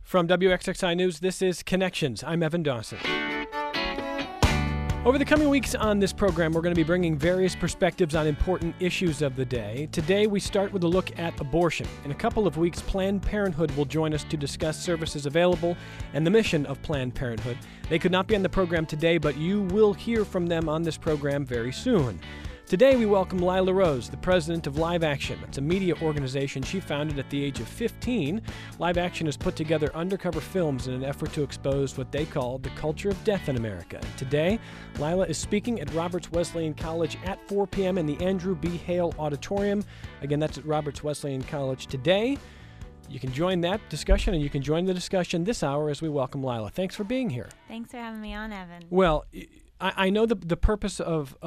From WXXI News, this is Connections. I'm Evan Dawson. Over the coming weeks on this program, we're going to be bringing various perspectives on important issues of the day. Today, we start with a look at abortion. In a couple of weeks, Planned Parenthood will join us to discuss services available and the mission of Planned Parenthood. They could not be on the program today, but you will hear from them on this program very soon. Today, we welcome Lila Rose, the president of Live Action. It's a media organization she founded at the age of 15. Live Action has put together undercover films in an effort to expose what they call the culture of death in America. Today, Lila is speaking at Roberts Wesleyan College at 4 p.m. in the Andrew B. Hale Auditorium. Again, that's at Roberts Wesleyan College today. You can join that discussion, and you can join the discussion this hour as we welcome Lila. Thanks for being here. Thanks for having me on, Evan. Well, I know the purpose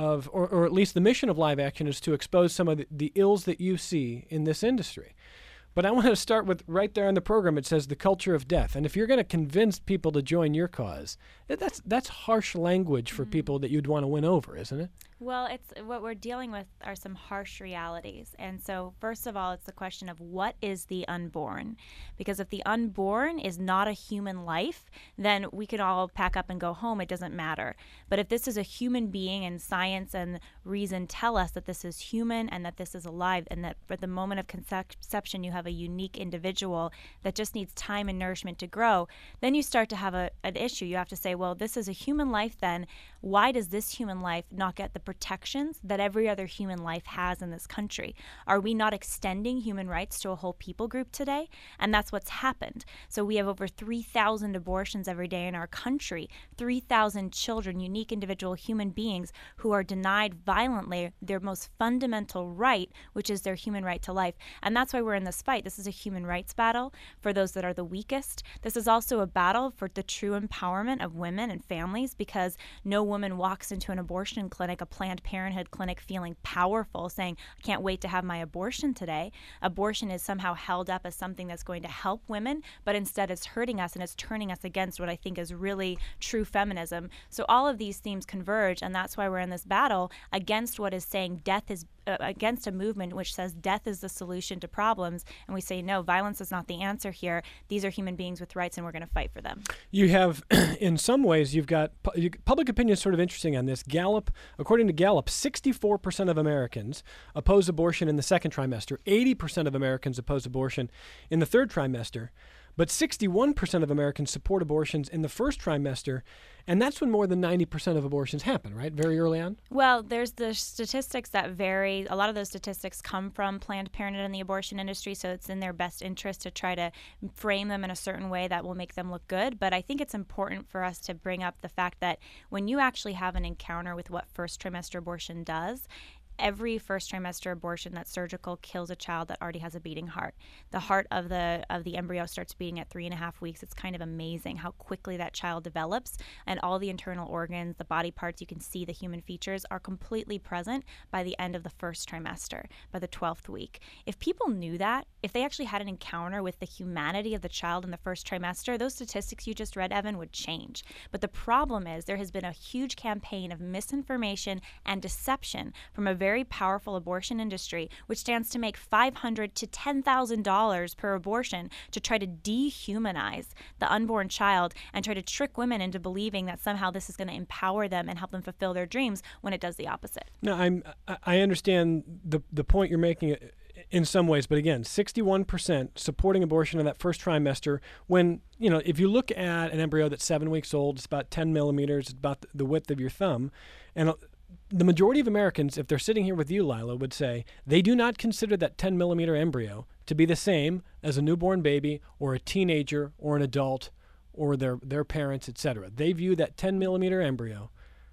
or at least the mission of Live Action is to expose some of the ills that you see in this industry. But I want to start with right there on the program. It says the culture of death. And if you're going to convince people to join your cause, that's harsh language for people that you'd want to win over, isn't it? Well, it's what we're dealing with are some harsh realities. And so first of all, it's the question of what is the unborn? Because if the unborn is not a human life, then we can all pack up and go home. It doesn't matter. But if this is a human being and science and reason tell us that this is human and that this is alive and that at the moment of conception you have a unique individual that just needs time and nourishment to grow, then you start to have an issue. You have to say, well, this is a human life then. Why does this human life not get the protections that every other human life has in this country? Are we not extending human rights to a whole people group today? And that's what's happened. So we have over 3,000 abortions every day in our country, 3,000 children, unique individual human beings who are denied violently their most fundamental right, which is their human right to life. And that's why we're in this fight. This is a human rights battle for those that are the weakest. This is also a battle for the true empowerment of women and families, because no woman walks into an abortion clinic, a Planned Parenthood clinic, feeling powerful, saying, I can't wait to have my abortion today. Abortion is somehow held up as something that's going to help women, but instead it's hurting us and it's turning us against what I think is really true feminism. So all of these themes converge, and that's why we're in this battle against what is saying death is against a movement which says death is the solution to problems, and we say no, violence is not the answer here. These are human beings with rights, and we're going to fight for them. You have, in some ways, you've got public opinion is sort of interesting on this. According to Gallup, 64% of Americans oppose abortion in the second trimester. 80% of Americans oppose abortion in the third trimester. But 61% of Americans support abortions in the first trimester, and that's when more than 90% of abortions happen, right? Very early on? Well, there's the statistics that vary. A lot of those statistics come from Planned Parenthood and the abortion industry, so it's in their best interest to try to frame them in a certain way that will make them look good. But I think it's important for us to bring up the fact that when you actually have an encounter with what first trimester abortion does, every first trimester abortion that's surgical kills a child that already has a beating heart. The heart of the embryo starts beating at 3.5 weeks. It's kind of amazing how quickly that child develops, and all the internal organs, the body parts, you can see the human features are completely present by the end of the first trimester, by the 12th week. If people knew that, if they actually had an encounter with the humanity of the child in the first trimester, those statistics you just read, Evan, would change. But the problem is there has been a huge campaign of misinformation and deception from a very powerful abortion industry, which stands to make $500 to $10,000 per abortion to try to dehumanize the unborn child and try to trick women into believing that somehow this is going to empower them and help them fulfill their dreams, when it does the opposite. No, I understand the point you're making in some ways, but again, 61% supporting abortion in that first trimester, when, if you look at an embryo that's 7 weeks old, it's about 10 millimeters, it's about the width of your thumb, and the majority of Americans, if they're sitting here with you, Lila, would say they do not consider that 10 millimeter embryo to be the same as a newborn baby or a teenager or an adult or their parents, etc. They view that 10 millimeter embryo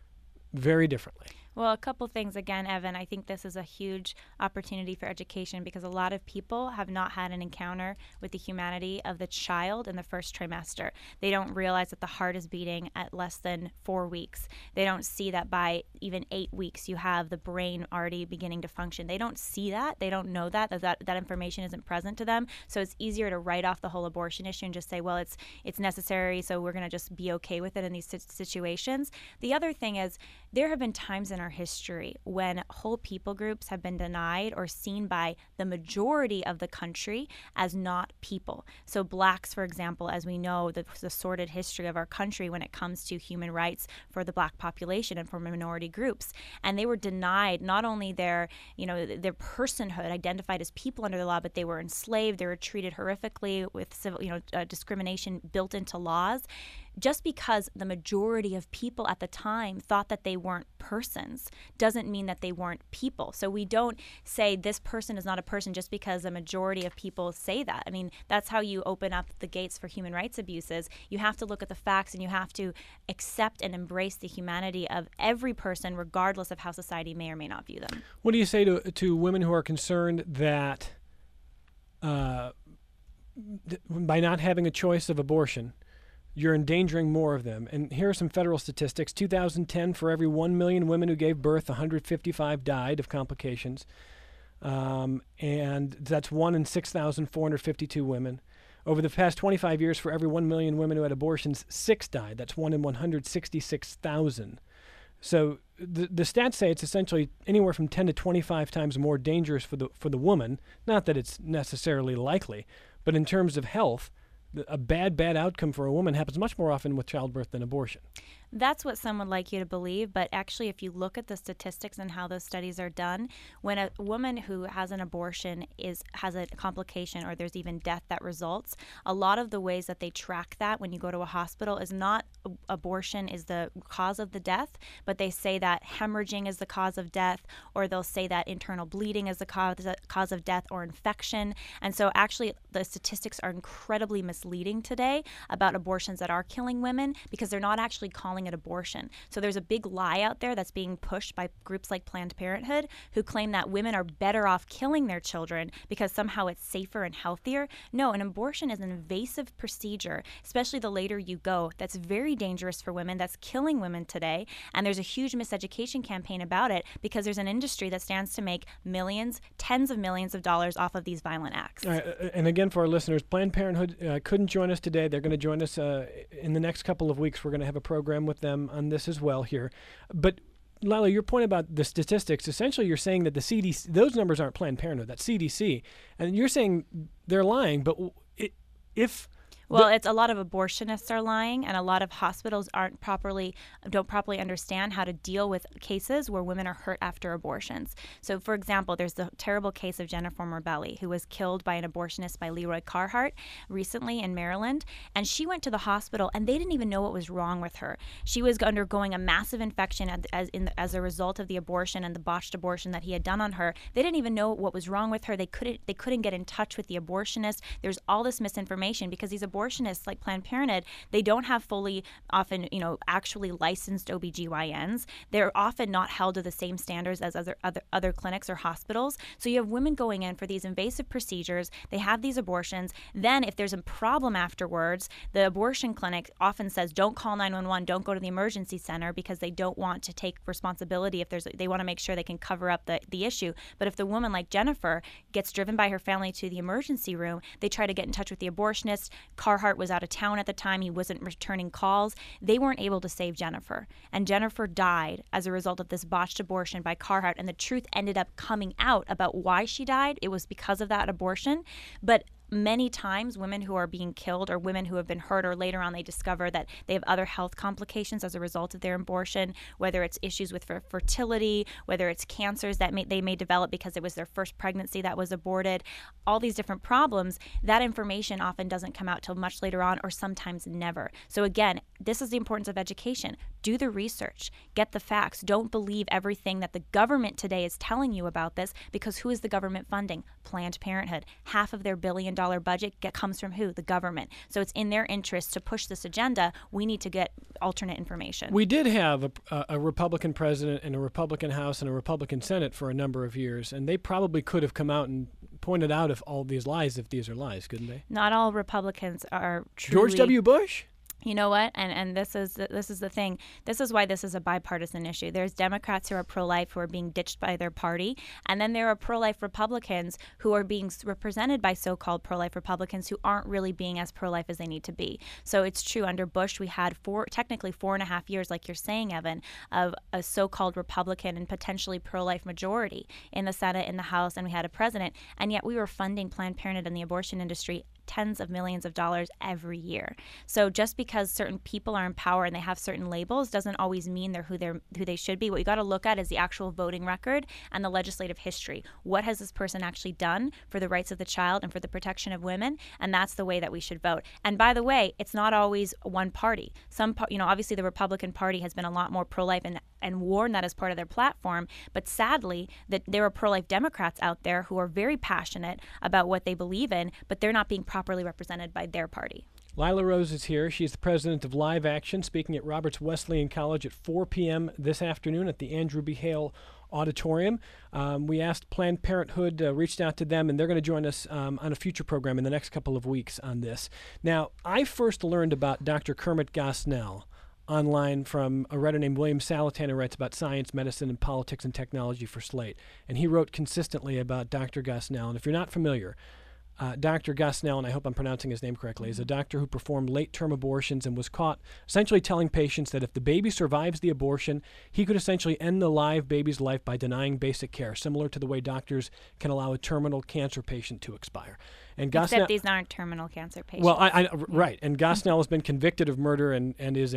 very differently. Well, a couple things again, Evan. I think this is a huge opportunity for education, because a lot of people have not had an encounter with the humanity of the child in the first trimester. They don't realize that the heart is beating at less than 4 weeks. They don't see that by even 8 weeks you have the brain already beginning to function. They don't see that. They don't know that information isn't present to them. So it's easier to write off the whole abortion issue and just say, well, it's necessary, so we're going to just be okay with it in these situations. The other thing is, There have been times in our history when whole people groups have been denied or seen by the majority of the country as not people. So blacks, for example, as we know, the sordid history of our country when it comes to human rights for the black population and for minority groups. And they were denied not only their personhood, identified as people under the law, but they were enslaved. They were treated horrifically with civil, discrimination built into laws. Just because the majority of people at the time thought that they weren't persons doesn't mean that they weren't people. So we don't say this person is not a person just because a majority of people say that. I mean, that's how you open up the gates for human rights abuses. You have to look at the facts and you have to accept and embrace the humanity of every person, regardless of how society may or may not view them. What do you say to women who are concerned that by not having a choice of abortion, you're endangering more of them? And here are some federal statistics. 2010, for every 1 million women who gave birth, 155 died of complications. And that's 1 in 6,452 women. Over the past 25 years, for every 1 million women who had abortions, 6 died. That's 1 in 166,000. So the stats say it's essentially anywhere from 10 to 25 times more dangerous for the woman. Not that it's necessarily likely, but in terms of health, a bad outcome for a woman happens much more often with childbirth than abortion. That's what some would like you to believe, but actually if you look at the statistics and how those studies are done, when a woman who has an abortion has a complication or there's even death that results, a lot of the ways that they track that when you go to a hospital is not abortion is the cause of the death, but they say that hemorrhaging is the cause of death, or they'll say that internal bleeding is the cause of death, or infection. And so actually the statistics are incredibly misleading today about abortions that are killing women because they're not actually calling it abortion. So there's a big lie out there that's being pushed by groups like Planned Parenthood who claim that women are better off killing their children because somehow it's safer and healthier. No, an abortion is an invasive procedure, especially the later you go, that's very dangerous for women, that's killing women today. And there's a huge miseducation campaign about it because there's an industry that stands to make millions, tens of millions of dollars off of these violent acts. And again, for our listeners, Planned Parenthood couldn't join us today. They're going to join us in the next couple of weeks. We're going to have a program with them on this as well here. But Lila, your point about the statistics, essentially you're saying that the CDC, those numbers aren't Planned Parenthood, that's CDC. And you're saying they're lying, but if... Well, it's a lot of abortionists are lying, and a lot of hospitals don't properly understand how to deal with cases where women are hurt after abortions. So, for example, there's the terrible case of Jennifer Morbelli, who was killed by an abortionist by Leroy Carhart recently in Maryland, and she went to the hospital, and they didn't even know what was wrong with her. She was undergoing a massive infection as a result of the abortion and the botched abortion that he had done on her. They didn't even know what was wrong with her. They couldn't get in touch with the abortionist. There's all this misinformation because these abortionists like Planned Parenthood, they don't have fully often, actually licensed OBGYNs. They're often not held to the same standards as other clinics or hospitals. So you have women going in for these invasive procedures. They have these abortions. Then if there's a problem afterwards, the abortion clinic often says, don't call 911, don't go to the emergency center because they don't want to take responsibility they want to make sure they can cover up the issue. But if the woman like Jennifer gets driven by her family to the emergency room, they try to get in touch with the abortionist. Carhart was out of town at the time. He wasn't returning calls. They weren't able to save Jennifer. And Jennifer died as a result of this botched abortion by Carhart. And the truth ended up coming out about why she died. It was because of that abortion. But many times women who are being killed or women who have been hurt or later on they discover that they have other health complications as a result of their abortion, whether it's issues with fertility, whether it's cancers that they may develop because it was their first pregnancy that was aborted, all these different problems, that information often doesn't come out till much later on or sometimes never. So again, this is the importance of education. Do the research, get the facts. Don't believe everything that the government today is telling you about this because who is the government funding? Planned Parenthood. Half of their $1 billion budget comes from who? The government. So it's in their interest to push this agenda. We need to get alternate information. We did have a Republican president and a Republican House and a Republican Senate for a number of years, and they probably could have come out and pointed out if all these lies, if these are lies, couldn't they? Not all Republicans are truly... George W. Bush? You know what? And this is the thing. This is why this is a bipartisan issue. There's Democrats who are pro-life who are being ditched by their party, and then there are pro-life Republicans who are being represented by so-called pro-life Republicans who aren't really being as pro-life as they need to be. So it's true. Under Bush, we had technically 4.5 years, like you're saying, Evan, of a so-called Republican and potentially pro-life majority in the Senate, in the House, and we had a president, and yet we were funding Planned Parenthood and the abortion industry tens of millions of dollars every year. So just because certain people are in power and they have certain labels doesn't always mean they're who they should be. What you got to look at is the actual voting record and the legislative history. What has this person actually done for the rights of the child and for the protection of women? And that's the way that we should vote. And by the way, it's not always one party. Obviously the Republican Party has been a lot more pro-life and worn that as part of their platform. But sadly, that there are pro-life Democrats out there who are very passionate about what they believe in, but they're not being properly represented by their party. Lila Rose is here. She's the president of Live Action, speaking at Roberts Wesleyan College at 4 p.m. this afternoon at the Andrew B. Hale Auditorium. We asked Planned Parenthood, reached out to them, and they're going to join us on a future program in the next couple of weeks on this. Now, I first learned about Dr. Kermit Gosnell online from a writer named William Salatin, who writes about science, medicine, and politics and technology for Slate. And he wrote consistently about Dr. Gosnell. And if you're not familiar, Dr. Gosnell, and I hope I'm pronouncing his name correctly, is a doctor who performed late-term abortions and was caught essentially telling patients that if the baby survives the abortion, he could essentially end the live baby's life by denying basic care, similar to the way doctors can allow a terminal cancer patient to expire. And Gosnell, except these aren't terminal cancer patients. Well, right. And Gosnell has been convicted of murder and is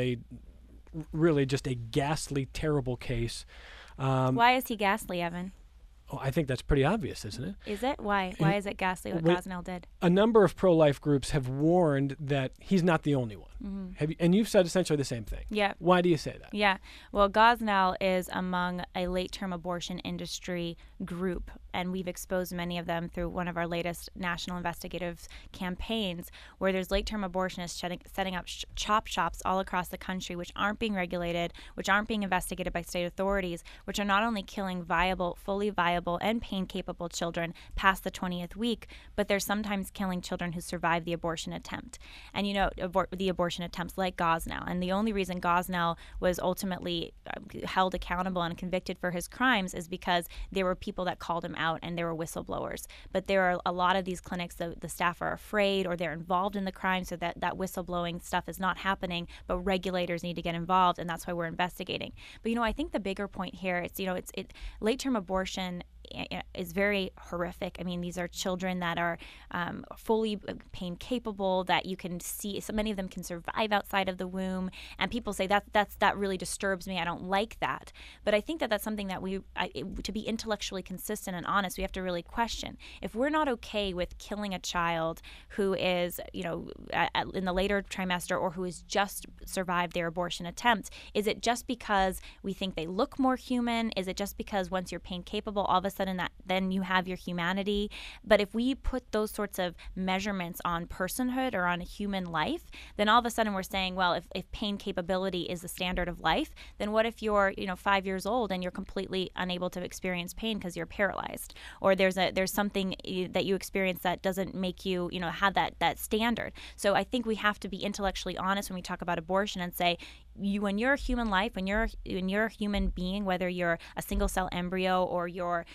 really just a ghastly, terrible case. Why is he ghastly, Evan? Oh, I think that's pretty obvious, isn't it? Is it? Why? Why is it ghastly what Gosnell did? A number of pro-life groups have warned that he's not the only one. Mm-hmm. And you've said essentially the same thing. Yeah. Why do you say that? Yeah. Well, Gosnell is among a late-term abortion industry group, and we've exposed many of them through one of our latest national investigative campaigns, where there's late-term abortionists setting up chop shops all across the country, which aren't being regulated, which aren't being investigated by state authorities, which are not only killing fully viable and pain-capable children past the 20th week, but they're sometimes killing children who survive the abortion attempt. And the abortion attempts like Gosnell. And the only reason Gosnell was ultimately held accountable and convicted for his crimes is because there were people that called him out and there were whistleblowers. But there are a lot of these clinics, the staff are afraid or they're involved in the crime, so that whistleblowing stuff is not happening, but regulators need to get involved, and that's why we're investigating. But I think the bigger point here, late-term abortion is very horrific. I mean, these are children that are fully pain capable, that you can see. So many of them can survive outside of the womb, and people say that really disturbs me. I don't like that. But I think that that's something that to be intellectually consistent and honest, we have to really question. If we're not okay with killing a child who is, in the later trimester or who has just survived their abortion attempt, is it just because we think they look more human? Is it just because once you're pain capable, all of a sudden then you have your humanity? But if we put those sorts of measurements on personhood or on a human life, then all of a sudden we're saying, well, if pain capability is the standard of life, then what if you're 5 years old and you're completely unable to experience pain because you're paralyzed, or there's something that you experience that doesn't make you have that standard? So I think we have to be intellectually honest when we talk about abortion and say, when you're a human life, when you're a human being, whether you're a single cell embryo or you're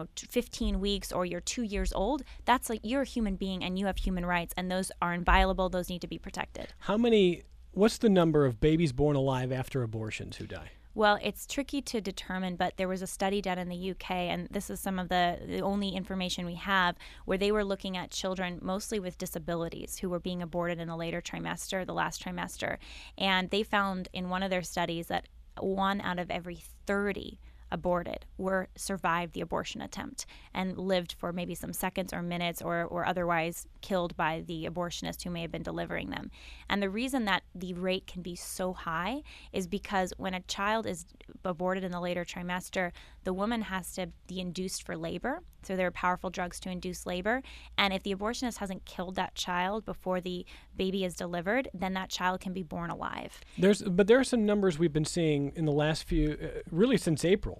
15 weeks or you're 2 years old, that's like you're a human being and you have human rights, and those are inviolable. Those need to be protected. What's the number of babies born alive after abortions who die? Well, it's tricky to determine, but there was a study done in the UK, and this is some of the only information we have, where they were looking at children mostly with disabilities who were being aborted in the later trimester, the last trimester. And they found in one of their studies that 1 out of every 30 aborted survived the abortion attempt and lived for maybe some seconds or minutes or otherwise killed by the abortionist who may have been delivering them. And the reason that the rate can be so high is because when a child is aborted in the later trimester, the woman has to be induced for labor. So there are powerful drugs to induce labor. And if the abortionist hasn't killed that child before the baby is delivered, then that child can be born alive. But there are some numbers we've been seeing in the last few, really since April.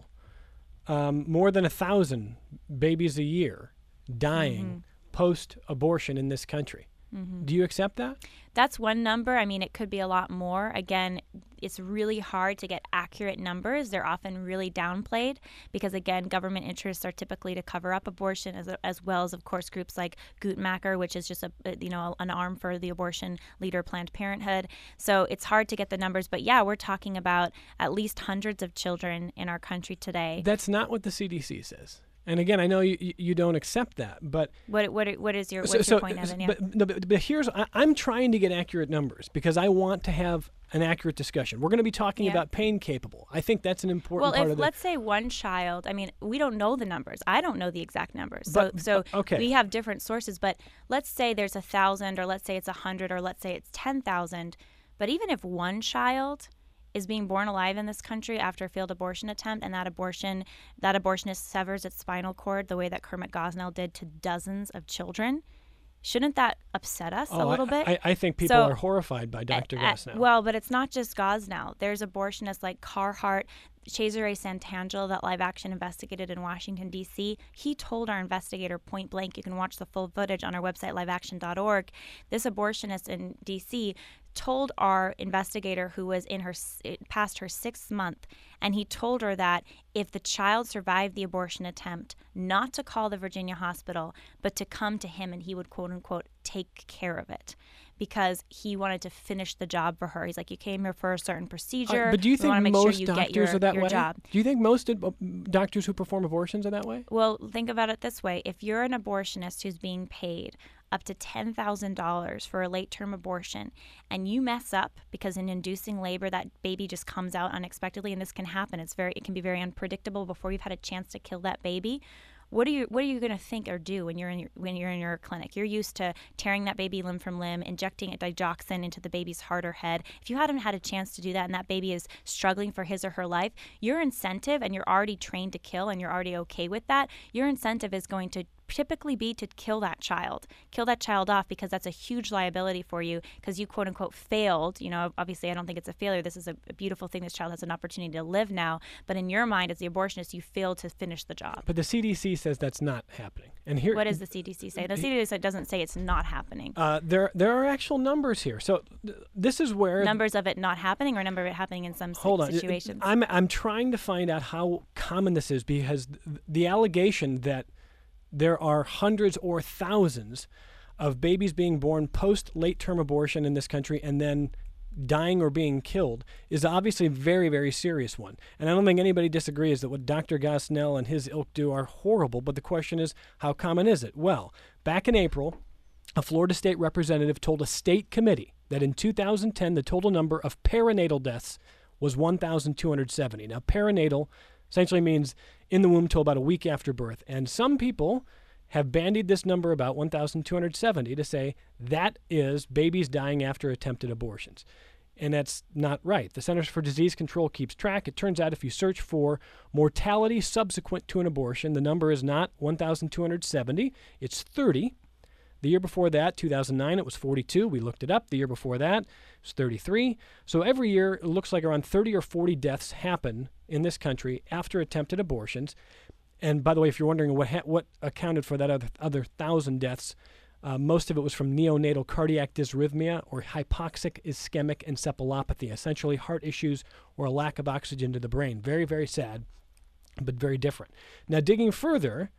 More than 1,000 babies a year dying post-abortion in this country. Do you accept that? That's one number. I mean, it could be a lot more. Again, it's really hard to get accurate numbers. They're often really downplayed because, again, government interests are typically to cover up abortion, as well as, of course, groups like Guttmacher, which is just an arm for the abortion leader, Planned Parenthood. So it's hard to get the numbers. But yeah, we're talking about at least hundreds of children in our country today. That's not what the CDC says. And again, I know you don't accept that, but what is your point, Evan? Yeah. But here's I'm trying to get accurate numbers because I want to have an accurate discussion. We're going to be talking about pain capable. I think that's an important part of it. Well, let's say one child. I mean, we don't know the numbers. I don't know the exact numbers. So okay. We have different sources. But let's say there's 1,000, or let's say it's 100, or let's say it's 10,000. But even if one child is being born alive in this country after a failed abortion attempt, and that abortionist severs its spinal cord the way that Kermit Gosnell did to dozens of children, shouldn't that upset us a little bit? I think people are horrified by Dr. Gosnell. Well, but it's not just Gosnell. There's abortionists like Carhart, Cesare Santangelo, that Live Action investigated in Washington, D.C. He told our investigator point blank, you can watch the full footage on our website, liveaction.org. This abortionist in D.C. told our investigator, who was past her 6th month, and he told her that if the child survived the abortion attempt, not to call the Virginia hospital, but to come to him and he would, quote unquote, take care of it, because he wanted to finish the job for her. He's like, you came here for a certain procedure. But do you think most doctors are that way? Job. Do you think most doctors who perform abortions are that way? Well, think about it this way. If you're an abortionist who's being paid up to $10,000 for a late-term abortion, and you mess up because in inducing labor that baby just comes out unexpectedly, and this can happen. It can be very unpredictable before you've had a chance to kill that baby. What are you going to think or do when you're in your clinic? You're used to tearing that baby limb from limb, injecting a digoxin into the baby's heart or head. If you hadn't had a chance to do that and that baby is struggling for his or her life, your incentive, and you're already trained to kill and you're already okay with that, your incentive is going to typically be to kill that child off, because that's a huge liability for you, because you, quote unquote, failed. Obviously I don't think it's a failure. This is a beautiful thing. This child has an opportunity to live now, but in your mind as the abortionist, you failed to finish the job. But the CDC says that's not happening. And here, what does the CDC say? The CDC doesn't say it's not happening. There are actual numbers here. So this is where numbers of it not happening, or number of it happening in some situations. I'm trying to find out how common this is, because the allegation that there are hundreds or thousands of babies being born post late-term abortion in this country and then dying or being killed is obviously a very, very serious one. And I don't think anybody disagrees that what Dr. Gosnell and his ilk do are horrible, but the question is, how common is it? Well, back in April, a Florida state representative told a state committee that in 2010, the total number of perinatal deaths was 1,270. Now, perinatal essentially means in the womb till about a week after birth. And some people have bandied this number about 1,270 to say that is babies dying after attempted abortions. And that's not right. The Centers for Disease Control keeps track. It turns out if you search for mortality subsequent to an abortion, the number is not 1,270, it's 30. The year before that, 2009, it was 42. We looked it up. The year before that, it was 33. So every year, it looks like around 30 or 40 deaths happen in this country after attempted abortions. And by the way, if you're wondering what accounted for that other 1,000 deaths, most of it was from neonatal cardiac dysrhythmia or hypoxic ischemic encephalopathy, essentially heart issues or a lack of oxygen to the brain. Very, very sad, but very different. Now, digging further,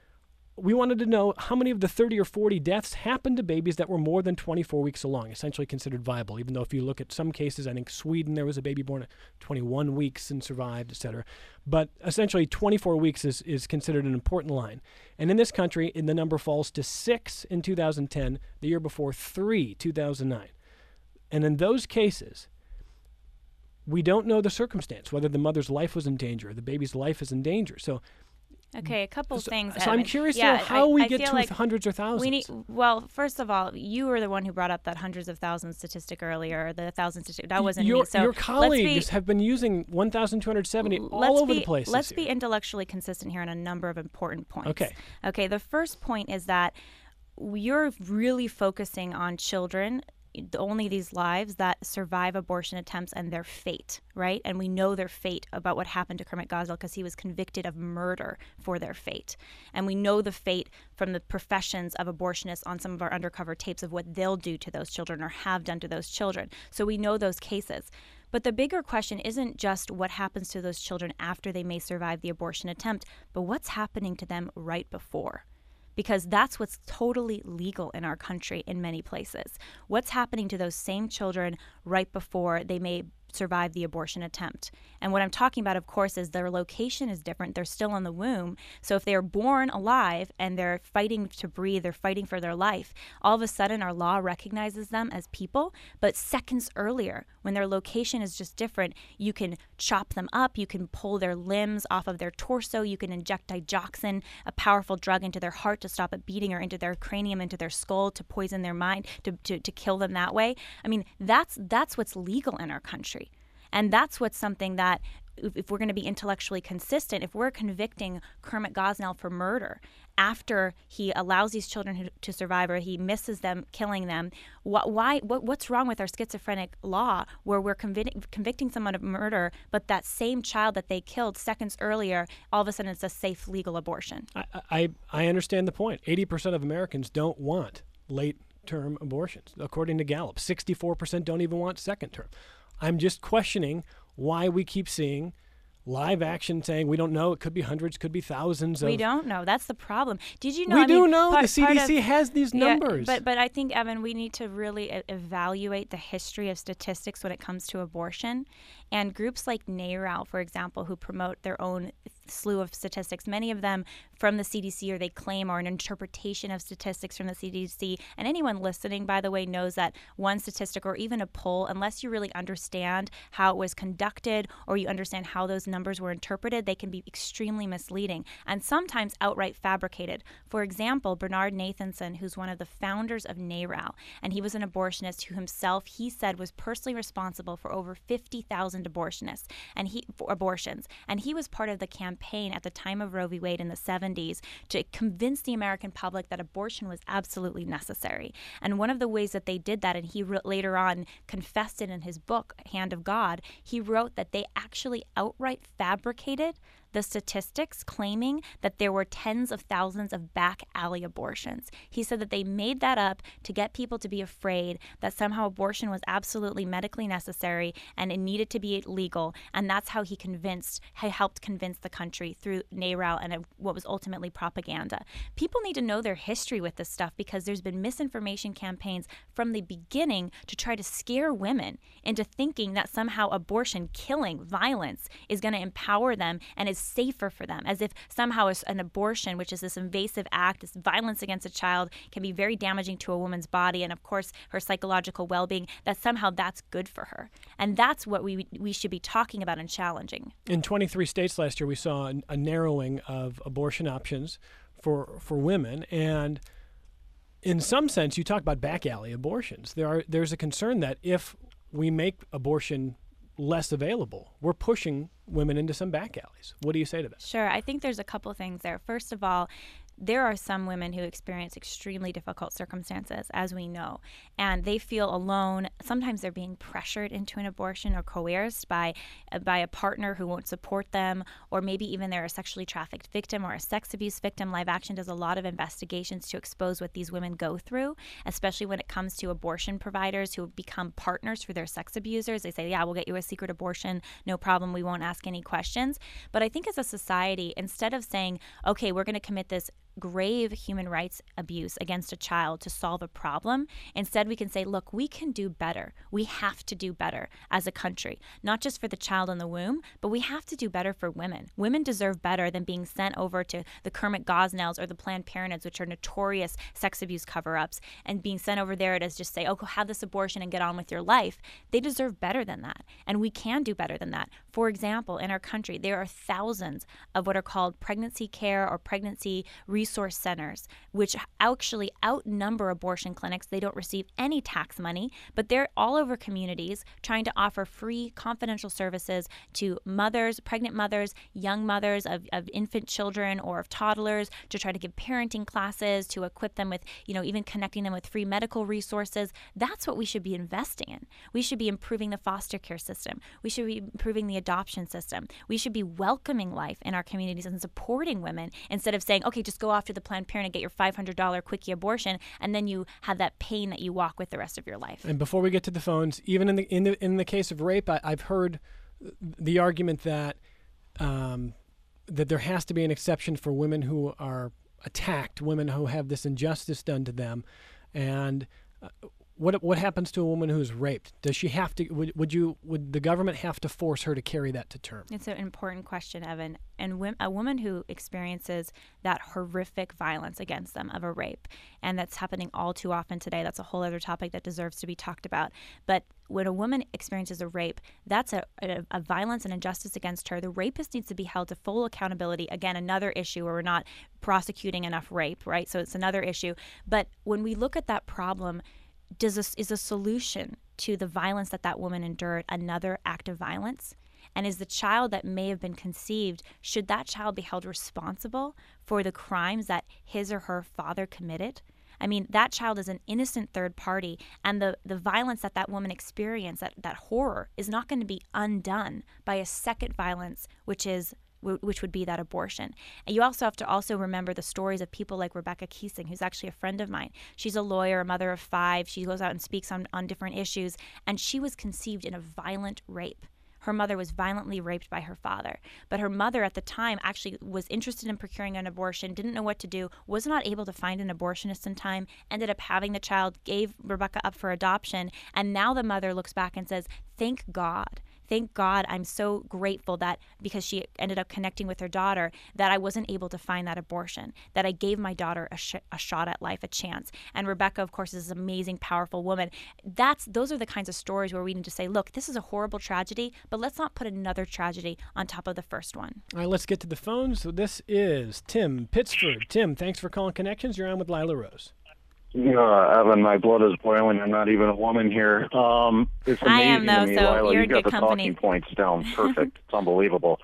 we wanted to know how many of the 30 or 40 deaths happened to babies that were more than 24 weeks along, essentially considered viable, even though if you look at some cases, I think Sweden, there was a baby born at 21 weeks and survived, etc. But essentially 24 weeks is considered an important line. And in this country, the number falls to 6 in 2010, the year before 3, 2009. And in those cases, we don't know the circumstance, whether the mother's life was in danger or the baby's life is in danger. So okay, a couple things. So I'm curious to know how we get to like hundreds or thousands. Well, first of all, you were the one who brought up that hundreds of thousands statistic earlier, the 1,000 statistic. That wasn't me. So your colleagues have been using 1,270 all over the place. Let's be intellectually consistent here on a number of important points. Okay, the first point is that you're really focusing on children only these lives that survive abortion attempts and their fate, right? And we know their fate about what happened to Kermit Gosnell because he was convicted of murder for their fate. And we know the fate from the professions of abortionists on some of our undercover tapes of what they'll do to those children or have done to those children. So we know those cases. But the bigger question isn't just what happens to those children after they may survive the abortion attempt, but what's happening to them right before. Because that's what's totally legal in our country in many places. What's happening to those same children right before they may survive the abortion attempt? And what I'm talking about, of course, is their location is different. They're still in the womb. So if they're born alive and they're fighting to breathe, they're fighting for their life, all of a sudden our law recognizes them as people. But seconds earlier, when their location is just different, you can chop them up, you can pull their limbs off of their torso, you can inject digoxin, a powerful drug, into their heart to stop it beating, or into their cranium, into their skull to poison their mind, to kill them that way. I mean, that's what's legal in our country. And that's what's something that, if we're going to be intellectually consistent, if we're convicting Kermit Gosnell for murder after he allows these children to survive, or he misses them, killing them, what's wrong with our schizophrenic law where we're convicting someone of murder, but that same child that they killed seconds earlier, all of a sudden it's a safe legal abortion? I understand the point. 80% of Americans don't want late-term abortions. According to Gallup, 64% don't even want second-term. I'm just questioning why we keep seeing live action saying we don't know. It could be hundreds, could be thousands. We don't know. That's the problem. Did you know? We do know. The CDC has these numbers. But I think, Evan, we need to really evaluate the history of statistics when it comes to abortion. And groups like NARAL, for example, who promote their own slew of statistics, many of them from the CDC, or they claim are an interpretation of statistics from the CDC. And anyone listening, by the way, knows that one statistic or even a poll, unless you really understand how it was conducted or you understand how those numbers were interpreted, they can be extremely misleading and sometimes outright fabricated. For example, Bernard Nathanson, who's one of the founders of NARAL, and he was an abortionist who himself, he said, was personally responsible for over 50,000 abortions, and he was part of the campaign at the time of Roe v. Wade in the 70s to convince the American public that abortion was absolutely necessary. And one of the ways that they did that, and he later on confessed it in his book, Hand of God, he wrote that they actually outright fabricated the statistics, claiming that there were tens of thousands of back alley abortions. He said that they made that up to get people to be afraid that somehow abortion was absolutely medically necessary and it needed to be legal. And that's how he helped convince the country through NARAL and what was ultimately propaganda. People need to know their history with this stuff, because there's been misinformation campaigns from the beginning to try to scare women into thinking that somehow abortion, killing, violence is going to empower them and is safer for them, as if somehow an abortion, which is this invasive act, this violence against a child, can be very damaging to a woman's body and, of course, her psychological well-being, that somehow that's good for her. And that's what we should be talking about and challenging. In 23 states last year, we saw a narrowing of abortion options for women. And in some sense, you talk about back alley abortions. There's a concern that if we make abortion less available, we're pushing women into some back alleys. What do you say to that? Sure. I think there's a couple things there. First of all, there are some women who experience extremely difficult circumstances, as we know, and they feel alone. Sometimes they're being pressured into an abortion or coerced by a partner who won't support them, or maybe even they're a sexually trafficked victim or a sex abuse victim. Live Action does a lot of investigations to expose what these women go through, especially when it comes to abortion providers who have become partners for their sex abusers. They say, yeah, we'll get you a secret abortion, no problem, we won't ask any questions. But I think as a society, instead of saying, okay, we're going to commit this grave human rights abuse against a child to solve a problem, instead we can say, look, we can do better. We have to do better as a country, not just for the child in the womb, but we have to do better for women. Women deserve better than being sent over to the Kermit Gosnells or the Planned Parenthoods, which are notorious sex abuse cover-ups, and being sent over there to just say, oh, go have this abortion and get on with your life. They deserve better than that, and we can do better than that. For example, in our country, there are thousands of what are called pregnancy care or pregnancy resource centers, which actually outnumber abortion clinics. They don't receive any tax money, but they're all over communities trying to offer free confidential services to mothers, pregnant mothers, young mothers of infant children or of toddlers, to try to give parenting classes, to equip them with, even connecting them with free medical resources. That's what we should be investing in. We should be improving the foster care system. We should be improving the adoption system. We should be welcoming life in our communities and supporting women instead of saying, okay, just go off to the Planned Parenthood and get your $500 quickie abortion, and then you have that pain that you walk with the rest of your life. And before we get to the phones, even in the case of rape, I've heard the argument that that there has to be an exception for women who are attacked, women who have this injustice done to them, and what happens to a woman who's raped? Does she have to? Would the government have to force her to carry that to term? It's an important question, Evan. And a woman who experiences that horrific violence against them of a rape, and that's happening all too often today. That's a whole other topic that deserves to be talked about. But when a woman experiences a rape, that's a violence and injustice against her. The rapist needs to be held to full accountability. Again, another issue where we're not prosecuting enough rape, right? So it's another issue. But when we look at that problem, is a solution to the violence that woman endured another act of violence? And is the child that may have been conceived, should that child be held responsible for the crimes that his or her father committed? I mean, that child is an innocent third party, and the violence that woman experienced, that horror, is not going to be undone by a second violence, which would be that abortion. And you also have to remember the stories of people like Rebecca Keesing, who's actually a friend of mine. She's a lawyer, a mother of 5. She goes out and speaks on different issues, and she was conceived in a violent rape. Her mother was violently raped by her father. But her mother at the time actually was interested in procuring an abortion, didn't know what to do, was not able to find an abortionist in time, ended up having the child, gave Rebecca up for adoption, and now the mother looks back and says, thank God. Thank God, I'm so grateful that because she ended up connecting with her daughter, that I wasn't able to find that abortion, that I gave my daughter a shot at life, a chance. And Rebecca, of course, is this amazing, powerful woman. Those are the kinds of stories where we need to say, look, this is a horrible tragedy, but let's not put another tragedy on top of the first one. All right, let's get to the phones. So this is Tim, Pittsford. Tim, thanks for calling Connections. You're on with Lila Rose. Evan, my blood is boiling. I'm not even a woman here. It's amazing I am, though, to me, so Lila. you're You in got good the company. talking points down perfect. It's unbelievable.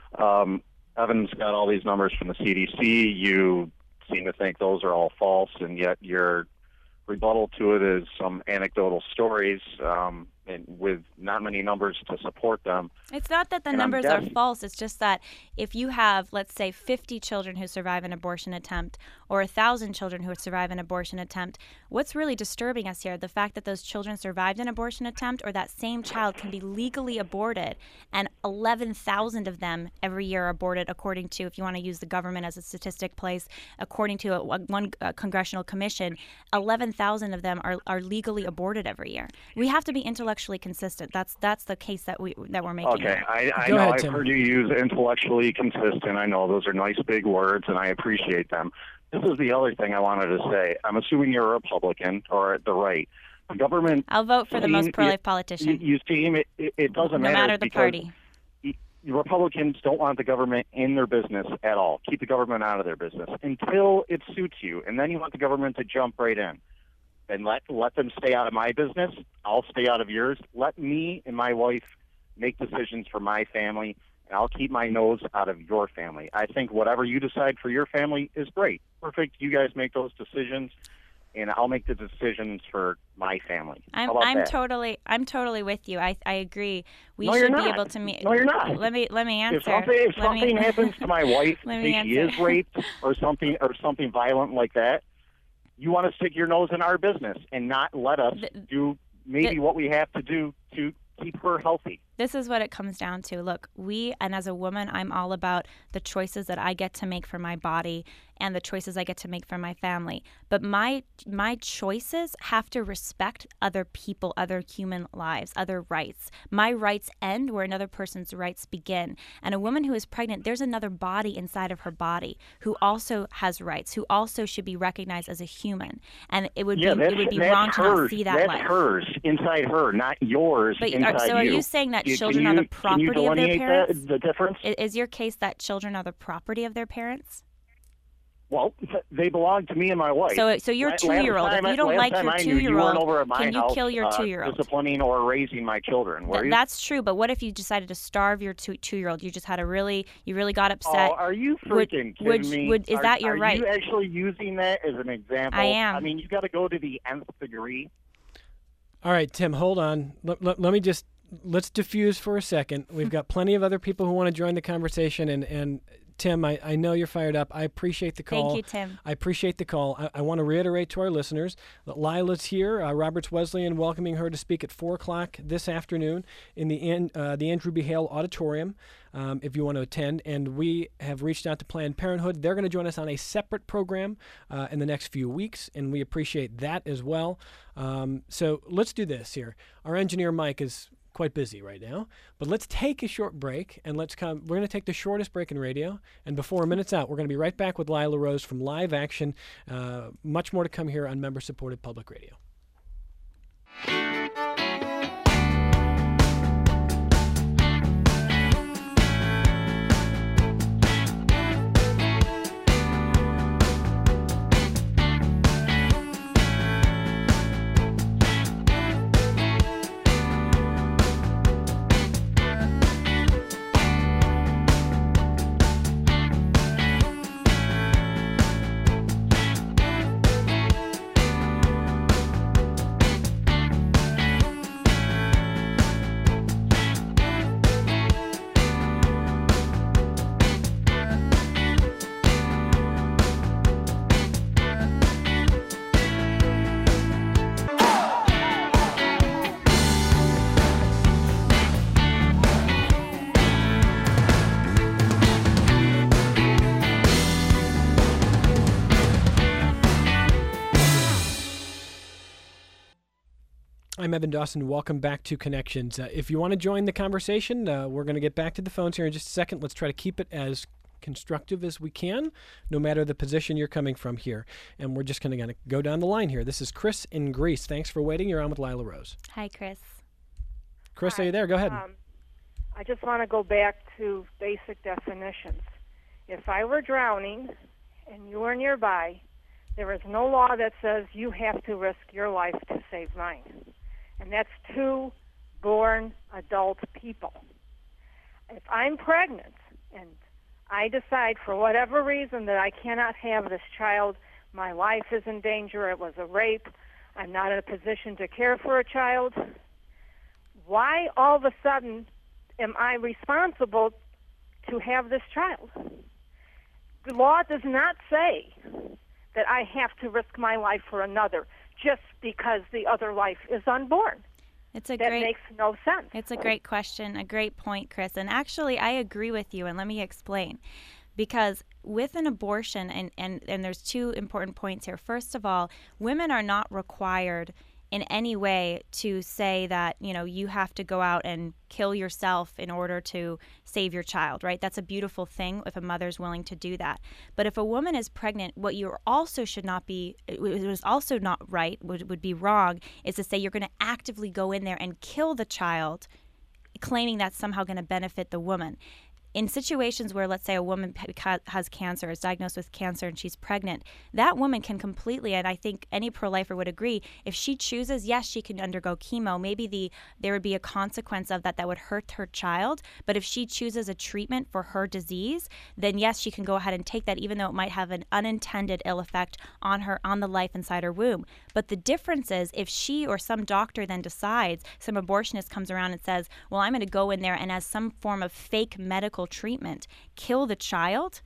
Evan's got all these numbers from the CDC. You seem to think those are all false, and yet your rebuttal to it is some anecdotal stories and with not many numbers to support them. It's not that the numbers are false. It's just that if you have, let's say, 50 children who survive an abortion attempt or 1,000 children who survive an abortion attempt, what's really disturbing us here, the fact that those children survived an abortion attempt or that same child can be legally aborted, and 11,000 of them every year are aborted, according to, if you want to use the government as a statistic place, according to one congressional commission, 11,000 of them are legally aborted every year. We have to be intellectually consistent. That's the case that we're making. Okay, I Go know. ahead, I've Tim. heard you use intellectually consistent. I know those are nice big words, and I appreciate them. This is the other thing I wanted to say. I'm assuming you're a Republican or at the right. The government. I'll vote for the most pro-life politician. You seem it doesn't no matter the because party. Republicans don't want the government in their business at all. Keep the government out of their business until it suits you, and then you want the government to jump right in. And let them stay out of my business. I'll stay out of yours. Let me and my wife make decisions for my family, and I'll keep my nose out of your family. I think whatever you decide for your family is great. Perfect. You guys make those decisions, and I'll make the decisions for my family. I'm totally with you. I agree. We No, should you're be not. able to meet. No, you're not. Let me answer. If something happens to my wife, Let me say she answer. is raped or something violent like that, you want to stick your nose in our business and not let us do maybe what we have to do to keep her healthy. This is what it comes down to. Look, and as a woman, I'm all about the choices that I get to make for my body and the choices I get to make for my family. But my choices have to respect other people, other human lives, other rights. My rights end where another person's rights begin. And a woman who is pregnant, there's another body inside of her body who also has rights, who also should be recognized as a human. And it would be wrong to not see that life. That's hers, inside her, not yours, inside you. So are you saying that children are the property of their parents? The difference? Is your case that children are the property of their parents? Well, they belong to me and my wife. So your 2-year-old, if you don't like your 2-year-old, can you kill your 2-year-old? Disciplining or raising my children, were you? That's true, but what if you decided to starve your 2-year-old? You just had you really got upset. Oh, are you freaking kidding me? Is that your right? Are you actually using that as an example? I am. I mean, you've got to go to the nth degree. All right, Tim, hold on. Let me just, let's diffuse for a second. We've got plenty of other people who want to join the conversation, and Tim, I know you're fired up. I appreciate the call. Thank you, Tim. I appreciate the call. I want to reiterate to our listeners that Lila's here. Roberts Wesleyan welcoming her to speak at 4 o'clock this afternoon in the Andrew B. Hale Auditorium if you want to attend. And we have reached out to Planned Parenthood. They're going to join us on a separate program in the next few weeks, and we appreciate that as well. So let's do this here. Our engineer, Mike, is quite busy right now, but let's take a short break, and we're going to take the shortest break in radio, and before a minute's out, we're going to be right back with Lila Rose from Live Action. Much more to come here on member-supported public radio. I'm Evan Dawson. Welcome back to Connections. If you want to join the conversation, we're going to get back to the phones here in just a second. Let's try to keep it as constructive as we can, no matter the position you're coming from here. And we're just going to go down the line here. This is Chris in Greece. Thanks for waiting. You're on with Lila Rose. Hi, Chris. Chris, Hi. Are you there? Go ahead. I just want to go back to basic definitions. If I were drowning and you were nearby, there is no law that says you have to risk your life to save mine. And that's 2 born adult people. If I'm pregnant and I decide for whatever reason that I cannot have this child, my life is in danger, it was a rape, I'm not in a position to care for a child, why all of a sudden am I responsible to have this child? The law does not say that I have to risk my life for another just because the other life is unborn. That makes no sense. It's a great question, a great point, Chris. And actually, I agree with you, and let me explain. Because with an abortion, and there's 2 important points here. First of all, women are not required in any way to say that, you have to go out and kill yourself in order to save your child, right? That's a beautiful thing if a mother's willing to do that. But if a woman is pregnant, what you also should not be, it was also not right, would be wrong, is to say you're going to actively go in there and kill the child, claiming that's somehow going to benefit the woman. In situations where, let's say, a woman has cancer, is diagnosed with cancer, and she's pregnant, that woman can completely, and I think any pro-lifer would agree, if she chooses, yes, she can undergo chemo. Maybe there would be a consequence of that would hurt her child. But if she chooses a treatment for her disease, then yes, she can go ahead and take that, even though it might have an unintended ill effect on the life inside her womb. But the difference is, if she or some doctor then decides, some abortionist comes around and says, well, I'm going to go in there and as some form of fake medical treatment kill the child,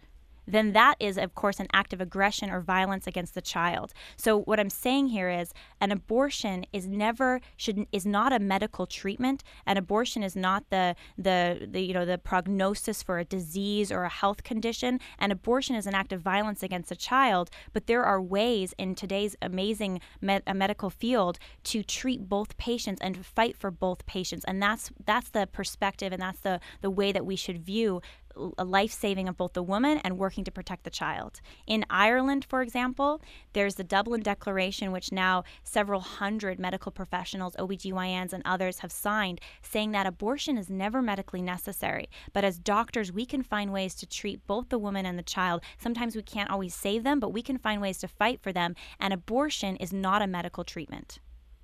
then that is, of course, an act of aggression or violence against the child. So what I'm saying here is an abortion is not a medical treatment. An abortion is not the prognosis for a disease or a health condition. An abortion is an act of violence against a child, but there are ways in today's amazing medical field to treat both patients and to fight for both patients. And that's the perspective, and that's the way that we should view a life-saving of both the woman and working to protect the child. In Ireland, for example, there's the Dublin Declaration, which now several hundred medical professionals, OBGYNs and others have signed, saying that abortion is never medically necessary. But as doctors, we can find ways to treat both the woman and the child. Sometimes we can't always save them, but we can find ways to fight for them, and abortion is not a medical treatment.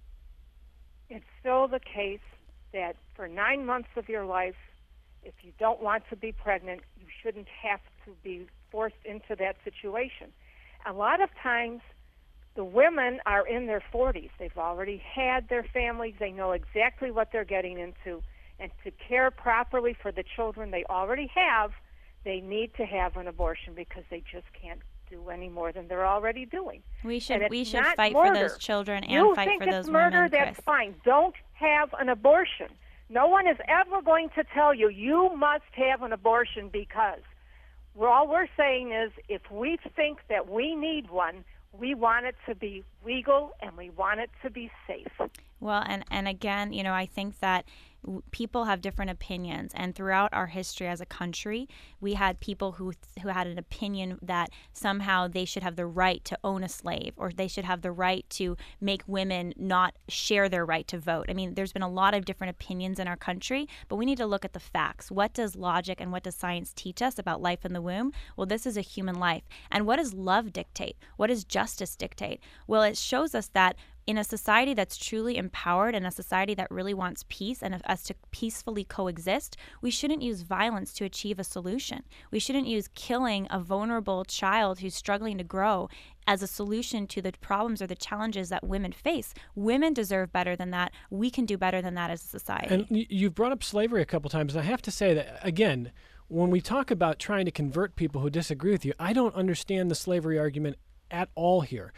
It's still the case that for 9 months of your life, if you don't want to be pregnant, you shouldn't have to be forced into that situation. A lot of times, the women are in their 40s. They've already had their families. They know exactly what they're getting into. And to care properly for the children they already have, they need to have an abortion because they just can't do any more than they're already doing. We should fight murder. for those children and fight for those women. You think it's murder? That's fine. Don't have an abortion. No one is ever going to tell you you must have an abortion because all we're saying is if we think that we need one, we want it to be legal and we want it to be safe. Well, and again, I think that people have different opinions, and throughout our history as a country, we had people who had an opinion that somehow they should have the right to own a slave, or they should have the right to make women not share their right to vote. I mean, there's been a lot of different opinions in our country, but we need to look at the facts. What does logic and what does science teach us about life in the womb? Well, this is a human life. And what does love dictate? What does justice dictate? Well, it shows us that in a society that's truly empowered and a society that really wants peace and us to peacefully coexist, we shouldn't use violence to achieve a solution. We shouldn't use killing a vulnerable child who's struggling to grow as a solution to the problems or the challenges that women face. Women deserve better than that. We can do better than that as a society. And you've brought up slavery a couple times, and I have to say that, again, when we talk about trying to convert people who disagree with you, I don't understand the slavery argument at all here.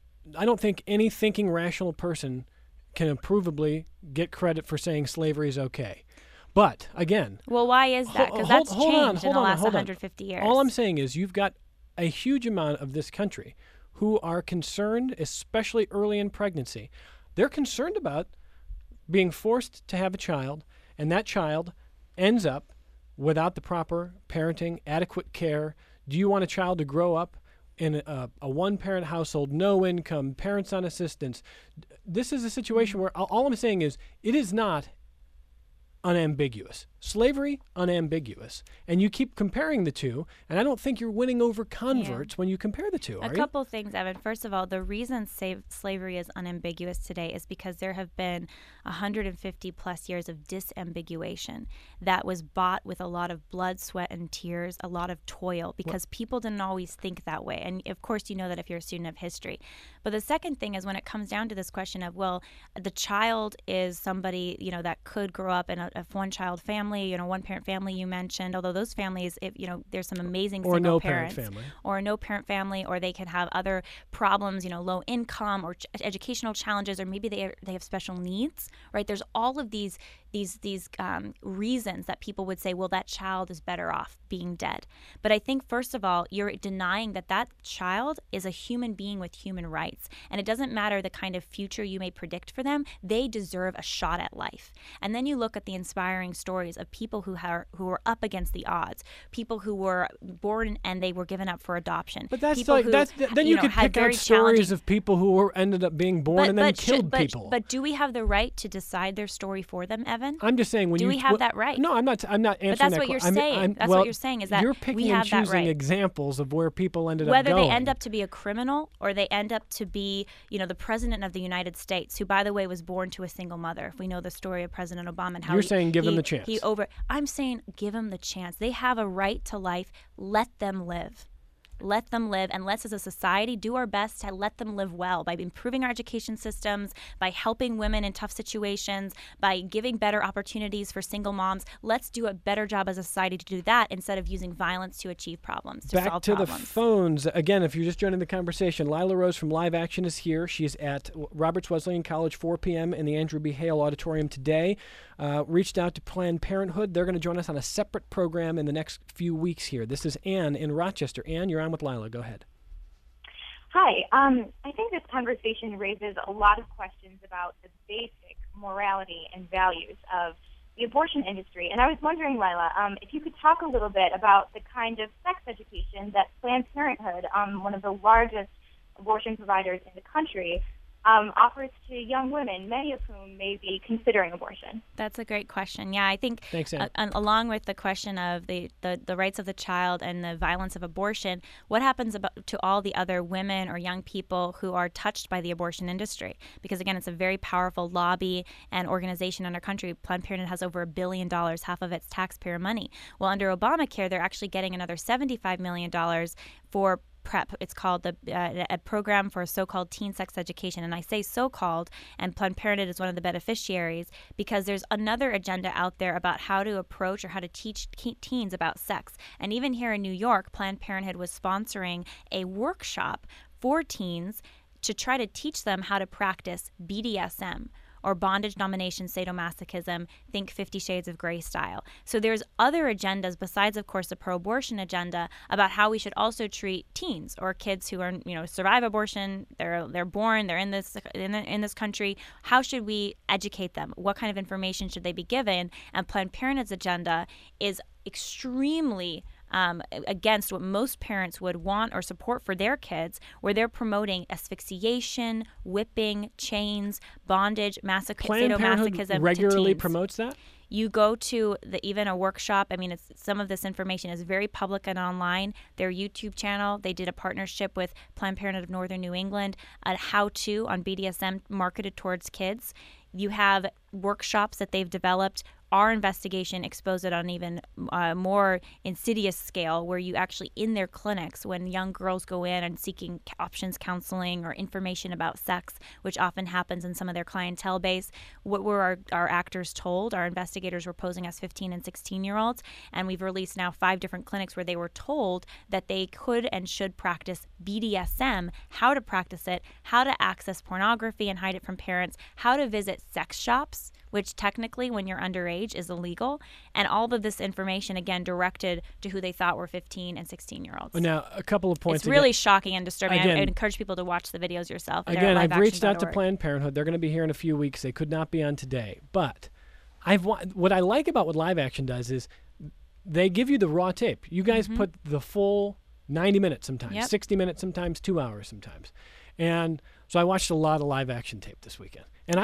I don't think any thinking rational person can provably get credit for saying slavery is okay. But again, well, why is that? Because that's changed in the last 150 years. All I'm saying is you've got a huge amount of this country who are concerned, especially early in pregnancy. They're concerned about being forced to have a child, and that child ends up without the proper parenting, adequate care. Do you want a child to grow up in a one-parent household, no income, parents on assistance? This is a situation where all I'm saying is it is not unambiguous. Slavery, unambiguous. And you keep comparing the two, and I don't think you're winning over converts when you compare the two, A couple things, Evan. First of all, the reason slavery is unambiguous today is because there have been 150 plus years of disambiguation that was bought with a lot of blood, sweat, and tears, a lot of toil, because people didn't always think that way. And of course, you know that if you're a student of history. But the second thing is when it comes down to this question of, well, the child is somebody, that could grow up in a one-child family, one-parent family you mentioned, although those families, there's some amazing single parents. Or a no-parent family, or they can have other problems, low income or educational challenges, or maybe they have special needs, right? There's all of these reasons that people would say, well, that child is better off being dead. But I think, first of all, you're denying that child is a human being with human rights. And it doesn't matter the kind of future you may predict for them, they deserve a shot at life. And then you look at the inspiring stories of people who were up against the odds, people who were born and they were given up for adoption. But that's then you could pick out stories of people who ended up being born and then killed people. But do we have the right to decide their story for them, Evan? I'm just saying, do we have that right? No, I'm not answering that. But that's what you're saying. That's what you're saying is that you're picking we have and choosing that right. examples of where people ended up Whether going. they end up to be a criminal or they end up to be, the president of the United States, who, by the way, was born to a single mother. If we know the story of President Obama and how you're saying give them the chance. I'm saying give them the chance. They have a right to life. Let them live. let them live, and let's as a society do our best to let them live well by improving our education systems, by helping women in tough situations, by giving better opportunities for single moms. Let's do a better job as a society to do that instead of using violence to achieve problems, to Back solve to problems. the phones. Again, if you're just joining the conversation, Lila Rose from Live Action is here. She's at Roberts Wesleyan College, 4 p.m. in the Andrew B. Hale Auditorium today. Reached out to Planned Parenthood. They're going to join us on a separate program in the next few weeks here. This is Ann in Rochester. Ann, you're on with Lila. Go ahead. Hi. I think this conversation raises a lot of questions about the basic morality and values of the abortion industry. And I was wondering, Lila, if you could talk a little bit about the kind of sex education that Planned Parenthood, one of the largest abortion providers in the country, offers to young women, many of whom may be considering abortion. That's a great question. Yeah, I think Thanks, Ann. Along with the question of the rights of the child and the violence of abortion, what happens to all the other women or young people who are touched by the abortion industry? Because, again, it's a very powerful lobby and organization in our country. Planned Parenthood has over $1 billion, half of it's taxpayer money. Well, under Obamacare, they're actually getting another $75 million for PrEP. It's called a program for so-called teen sex education. And I say so-called, and Planned Parenthood is one of the beneficiaries, because there's another agenda out there about how to approach or how to teach teens about sex. And even here in New York, Planned Parenthood was sponsoring a workshop for teens to try to teach them how to practice BDSM, or bondage, domination, sadomasochism, think 50 Shades of Grey style. So there's other agendas besides, of course, the pro-abortion agenda about how we should also treat teens or kids who are, survive abortion. They're born. They're in this country. How should we educate them? What kind of information should they be given? And Planned Parenthood's agenda is extremely against what most parents would want or support for their kids, where they're promoting asphyxiation, whipping, chains, bondage, Planned Parenthood sadomasochism regularly to teens. promotes that? You go to even a workshop. I mean, some of this information is very public and online. Their YouTube channel, they did a partnership with Planned Parenthood of Northern New England, a how-to on BDSM marketed towards kids. You have workshops that they've developed. Our investigation exposed it on even more insidious scale, where you actually, in their clinics, when young girls go in and seeking options counseling or information about sex, which often happens in some of their clientele base, what were our actors told? Our investigators were posing as 15 and 16-year-olds, and we've released now 5 different clinics where they were told that they could and should practice BDSM, how to practice it, how to access pornography and hide it from parents, how to visit sex shops, which technically, when you're underage, is illegal. And all of this information, again, directed to who they thought were 15 and 16-year-olds. Now, a couple of points. It's really shocking and disturbing. Again, I'd encourage people to watch the videos yourself. Again, I've reached out to Planned Parenthood. They're going to be here in a few weeks. They could not be on today. But what I like about what Live Action does is they give you the raw tape. You guys put the full 90 minutes sometimes, 60 minutes sometimes, 2 hours sometimes. And so I watched a lot of Live Action tape this weekend. And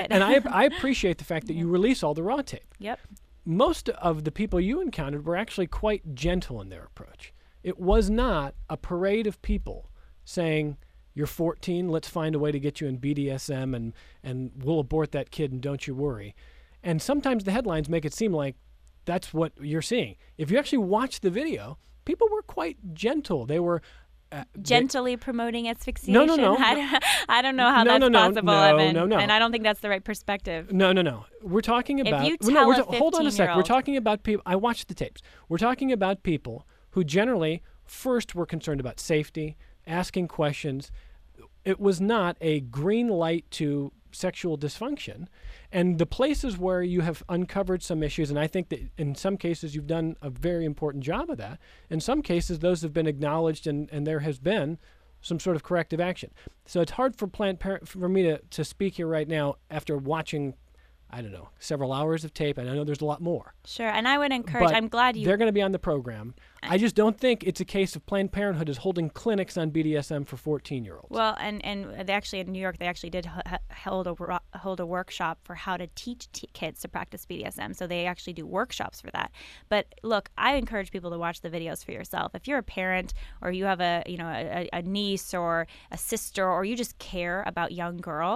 I appreciate the fact that you release all the raw tape. Yep. Most of the people you encountered were actually quite gentle in their approach. It was not a parade of people saying, "You're 14, let's find a way to get you in BDSM and we'll abort that kid and don't you worry." And sometimes the headlines make it seem like that's what you're seeing. If you actually watch the video, people were quite gentle. They were gently promoting asphyxiation. No. I don't know how that's possible, Evan. No. And I don't think that's the right perspective. No. We're talking about. If you tell a 15-year-old, hold on a sec. We're talking about people. I watched the tapes. We're talking about people who generally first were concerned about safety, asking questions. It was not a green light to sexual dysfunction. And the places where you have uncovered some issues, and I think that in some cases you've done a very important job of that. In some cases, those have been acknowledged and there has been some sort of corrective action. So it's hard for Planned Parenthood for me to speak here right now after watching, I don't know, several hours of tape, and I know there's a lot more. Sure, and I would encourage, I'm glad you... They're going to be on the program. I just don't think it's a case of Planned Parenthood is holding clinics on BDSM for 14-year-olds. Well, and they actually, in New York, they actually did hold a workshop for how to teach kids to practice BDSM. So they actually do workshops for that. But look, I encourage people to watch the videos for yourself. If you're a parent or you have a niece or a sister, or you just care about young girls,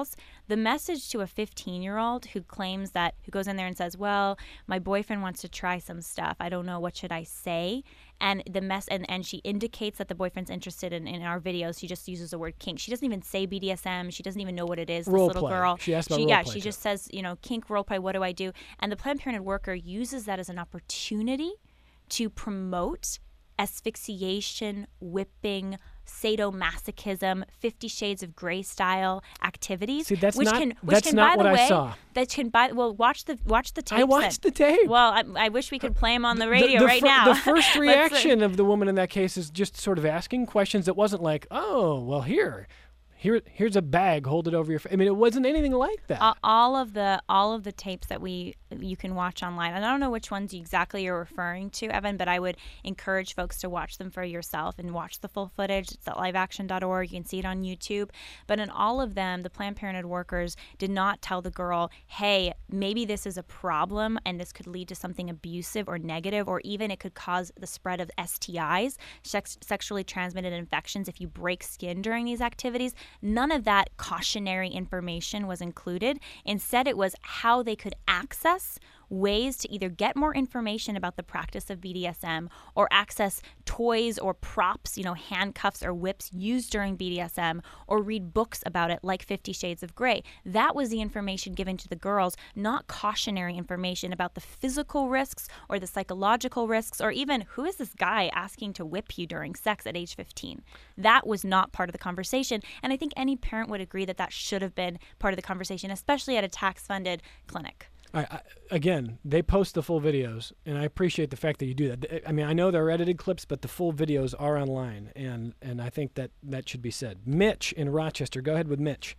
the message to a 15-year-old who goes in there and says, well, my boyfriend wants to try some stuff. I don't know, what should I say? And and she indicates that the boyfriend's interested in our videos. She just uses the word kink. She doesn't even say BDSM. She doesn't even know what it is. This little girl. She asked about role play. She just says, kink, role play, what do I do? And the Planned Parenthood worker uses that as an opportunity to promote asphyxiation, whipping, sadomasochism, 50 Shades of Grey style activities. See, that's not what I saw. Watch the tapes. I watched the tape. Well, I wish we could play them on the radio right now. The first reaction of the woman in that case is just sort of asking questions that wasn't like, oh, well, here's a bag, hold it over your face. I mean, it wasn't anything like that. All of the tapes that you can watch online, and I don't know which ones exactly you're referring to, Evan, but I would encourage folks to watch them for yourself and watch the full footage. It's at liveaction.org. You can see it on YouTube. But in all of them, the Planned Parenthood workers did not tell the girl, hey, maybe this is a problem and this could lead to something abusive or negative, or even it could cause the spread of STIs, sexually transmitted infections, if you break skin during these activities. None of that cautionary information was included. Instead, it was how they could access ways to either get more information about the practice of BDSM or access toys or props, handcuffs or whips used during BDSM, or read books about it like 50 Shades of Grey. That was the information given to the girls, not cautionary information about the physical risks or the psychological risks, or even who is this guy asking to whip you during sex at age 15. That was not part of the conversation, and I think any parent would agree that should have been part of the conversation, especially at a tax-funded clinic. Again, they post the full videos, and I appreciate the fact that you do that. I mean, I know they're edited clips, but the full videos are online, and I think that should be said. Mitch in Rochester. Go ahead with Mitch.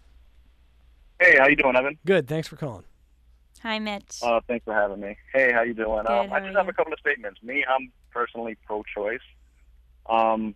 Hey, how you doing, Evan? Good. Thanks for calling. Hi, Mitch. Thanks for having me. Hey, how you doing? Good, I just have a couple of statements. I'm personally pro-choice. I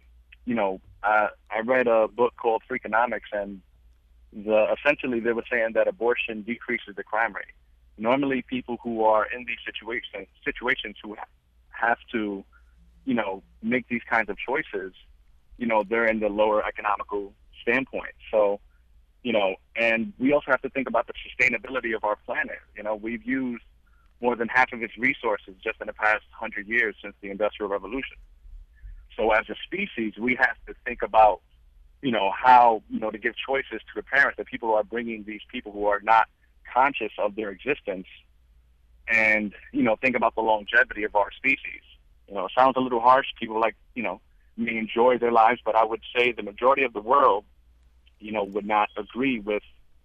read a book called Freakonomics, and essentially they were saying that abortion decreases the crime rate. Normally, people who are in these situations who have to, make these kinds of choices, they're in the lower economical standpoint. So, and we also have to think about the sustainability of our planet. We've used more than half of its resources just in the past 100 years since the Industrial Revolution. So as a species, we have to think about, how, to give choices to the parents, the people who are bringing these people who are not conscious of their existence, and think about the longevity of our species. It sounds a little harsh. People may enjoy their lives, but I would say the majority of the world would not agree with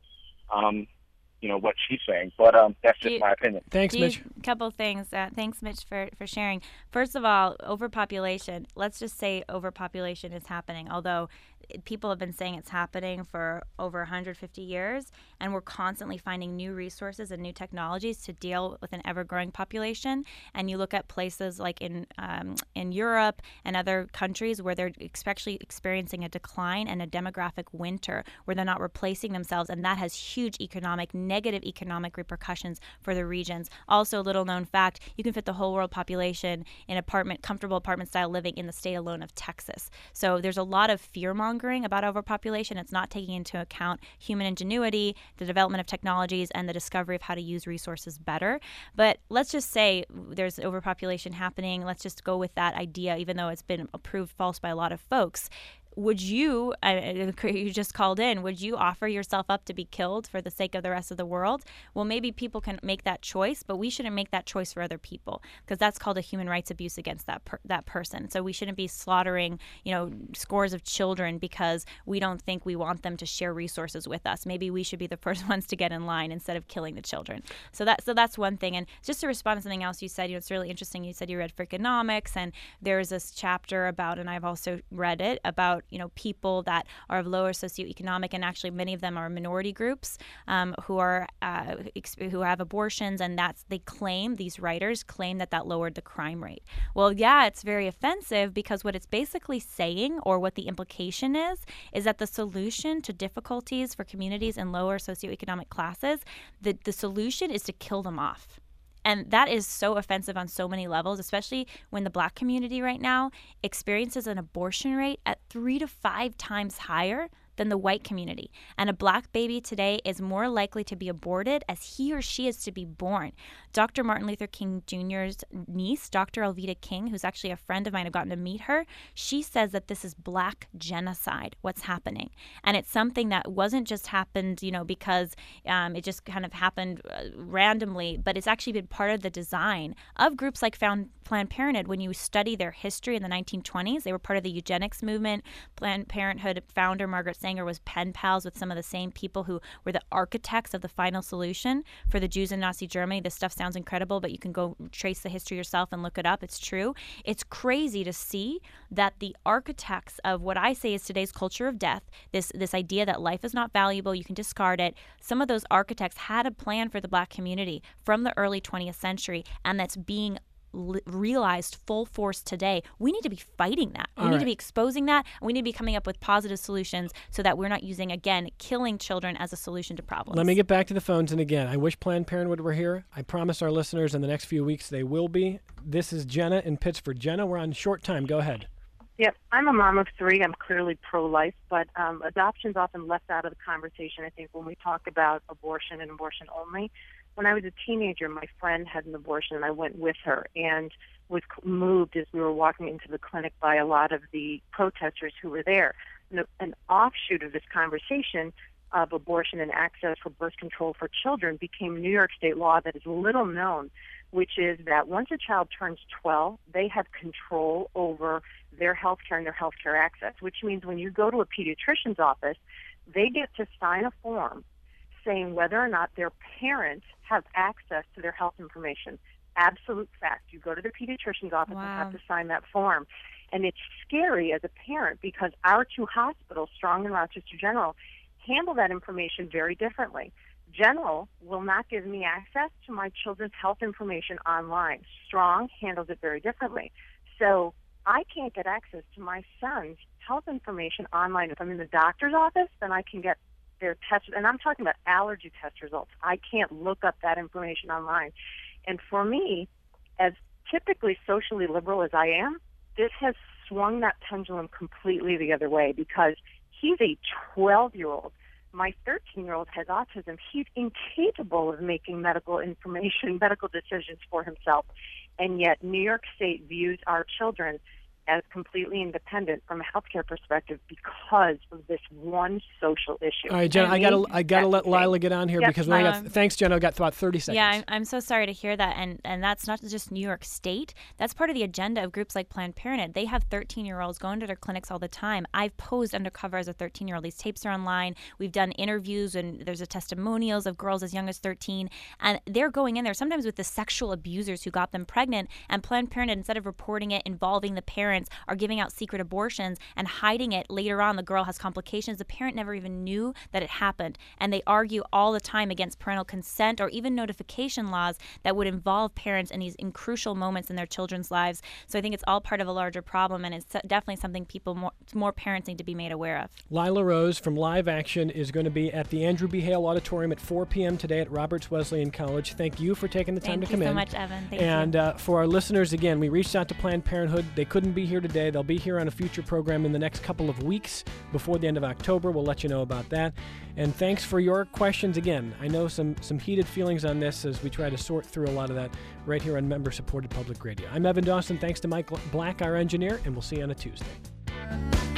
what she's saying. But that's just my opinion. Thanks, Mitch. A couple of things. Thanks, Mitch, for sharing. First of all, overpopulation. Let's just say overpopulation is happening, although people have been saying it's happening for over 150 years, and we're constantly finding new resources and new technologies to deal with an ever-growing population. And you look at places like in Europe and other countries where they're especially experiencing a decline and a demographic winter where they're not replacing themselves, and that has huge negative economic repercussions for the regions. Also, a little known fact, you can fit the whole world population in comfortable apartment style living in the state alone of Texas. So there's a lot of fear-mongering about overpopulation. It's not taking into account human ingenuity, the development of technologies, and the discovery of how to use resources better. But let's just say there's overpopulation happening. Let's just go with that idea, even though it's been proved false by a lot of folks. Would you just called in, would you offer yourself up to be killed for the sake of the rest of the world? Well, maybe people can make that choice, but we shouldn't make that choice for other people, because that's called a human rights abuse against that person. So we shouldn't be slaughtering, scores of children because we don't think we want them to share resources with us. Maybe we should be the first ones to get in line instead of killing the children. So that's one thing. And just to respond to something else you said, it's really interesting. You said you read Freakonomics, and there's this chapter about, and I've also read it, about people that are of lower socioeconomic, and actually many of them are minority groups who have abortions, and these writers claim that lowered the crime rate. Well, yeah, it's very offensive, because what it's basically saying, or what the implication is that the solution to difficulties for communities in lower socioeconomic classes, the solution is to kill them off. And that is so offensive on so many levels, especially when the Black community right now experiences an abortion rate at 3 to 5 times higher than the white community. And a black baby today is more likely to be aborted as he or she is to be born. Dr. Martin Luther King Jr.'s niece, Dr. Alveda King, who's actually a friend of mine, I've gotten to meet her, she says that this is black genocide, what's happening. And it's something that wasn't just happened, because it just kind of happened randomly, but it's actually been part of the design of groups like Planned Parenthood. When you study their history in the 1920s, they were part of the eugenics movement. Planned Parenthood founder Margaret Sanger was pen pals with some of the same people who were the architects of the final solution for the Jews in Nazi Germany. This stuff sounds incredible, but you can go trace the history yourself and look it up. It's true. It's crazy to see that the architects of what I say is today's culture of death, this idea that life is not valuable, you can discard it, some of those architects had a plan for the black community from the early 20th century, and that's being realized full force today. We need to be fighting that. We need to be exposing that. And we need to be coming up with positive solutions so that we're not using, again, killing children as a solution to problems. Let me get back to the phones. And again, I wish Planned Parenthood were here. I promise our listeners in the next few weeks they will be. This is Jenna in Pittsford. Jenna, we're on short time. Go ahead. Yep, I'm a mom of 3. I'm clearly pro-life, but adoption's often left out of the conversation, I think, when we talk about abortion and abortion only. When I was a teenager, my friend had an abortion, and I went with her and was moved as we were walking into the clinic by a lot of the protesters who were there. An offshoot of this conversation of abortion and access for birth control for children became New York state law that is little known, which is that once a child turns 12, they have control over their health care and their health care access, which means when you go to a pediatrician's office, they get to sign a form saying whether or not their parents have access to their health information. Absolute fact. You go to the pediatrician's office and have to sign that form. And it's scary as a parent because our 2 hospitals, Strong and Rochester General, handle that information very differently. General will not give me access to my children's health information online. Strong handles it very differently. So I can't get access to my son's health information online. If I'm in the doctor's office, then I can get their test, and I'm talking about allergy test results. I can't look up that information online. And for me, as typically socially liberal as I am, this has swung that pendulum completely the other way because he's a 12-year-old. My 13-year-old has autism. He's incapable of making medical decisions for himself. And yet New York State views our children as completely independent from a healthcare perspective because of this one social issue. All right, Jenna, I gotta let Lila get on here because thanks, Jenna. I got about 30 seconds. Yeah, I'm so sorry to hear that, and that's not just New York State. That's part of the agenda of groups like Planned Parenthood. They have 13-year-olds going to their clinics all the time. I've posed undercover as a 13-year-old. These tapes are online. We've done interviews, and there's testimonials of girls as young as 13, and they're going in there sometimes with the sexual abusers who got them pregnant, and Planned Parenthood, instead of reporting it, involving the parents, are giving out secret abortions and hiding it. Later on, the girl has complications. The parent never even knew that it happened. And they argue all the time against parental consent or even notification laws that would involve parents in these crucial moments in their children's lives. So I think it's all part of a larger problem, and it's definitely something more parents need to be made aware of. Lila Rose from Live Action is going to be at the Andrew B. Hale Auditorium at 4 p.m. today at Roberts Wesleyan College. Thank you for taking the time to come in. Thank you so much, Evan. Thank you. And for our listeners, again, we reached out to Planned Parenthood. They couldn't be here today. They'll be here on a future program in the next couple of weeks before the end of October. We'll let you know about that. And thanks for your questions again. I know some heated feelings on this as we try to sort through a lot of that right here on member-supported public radio. I'm Evan Dawson. Thanks to Mike Black, our engineer, and we'll see you on a Tuesday.